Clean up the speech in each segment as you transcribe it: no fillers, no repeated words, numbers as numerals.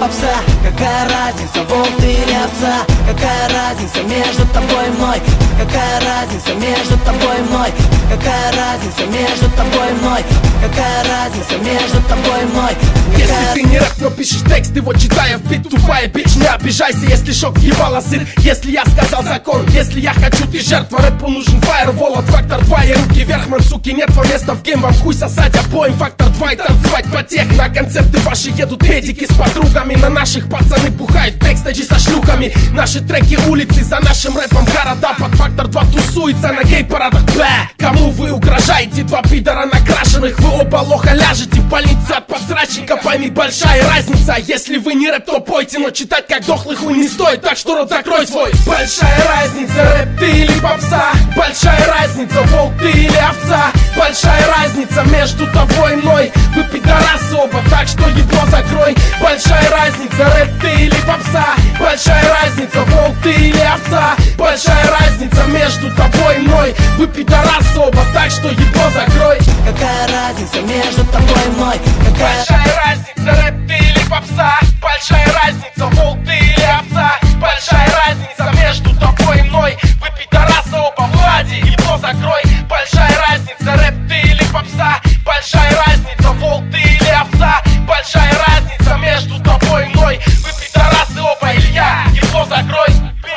попса? Какая разница, волк ты или овца? Какая разница между тобой и мной? Какая разница между тобой и мной? Какая разница между тобой и мной? Какая разница между тобой и мной? Если ты не рэп, но пишешь текст, его читая в бит, тупая бич, не обижайся, если шок ебало сыр. Если я сказал закон, если я хочу, ты жертва. Рэпу нужен фаервол от Фактор 2 и руки вверх, ман, суки, нет вам места в гейм, вам хуй сосать обоим. Фактор 2 и танцевать по тех. На концерты ваши едут педики с подругами, на наших пацаны бухают бэкстейджи со шлюхами. Наши треки улицы, за нашим рэпом города. Под Фактор 2 тусуется на гей-парадах. Кому вы угрожаете, два пидора накрашенных? Вы оба лоха ляжете в больнице от подсрачника. Пойми, большая разница. Если вы не рэп, то пойте, но читать как дохлый хуй не стоит, так что рот закрой свой. Большая разница, рэп ты или попса? Большая разница, волк ты или овца? Большая разница между тобой и мной. Вы пидорасы оба, так что ебло закрой. Большая разница, рэп ты или попса? Большая разница, волк ты или овца? Большая разница между тобой и мной. Вы пидорасы оба, так что ебло закрой. Какая разница между тобой и мной? Большая разница, рэп ты или попса? Большая разница, волк ты или овца? Большая разница между тобой и мной. Вы пидорасы оба, Влади, ебло закрой. Большая разница, рэп ты или попса? Большая разница, волк ты или овца? Большая разница между тобой и мной. Вы пидорасы оба, Илья, ебло закрой.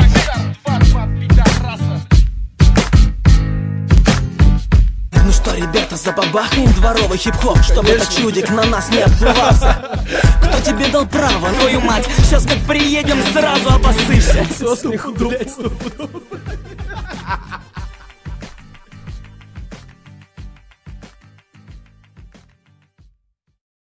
Ну что, ребята, забабахаем дворовый хип-хоп, чтобы этот чудик на нас не обзывался. Кто тебе дал право, твою мать? Сейчас как приедем, сразу обоссышься. Со смеху, блядь.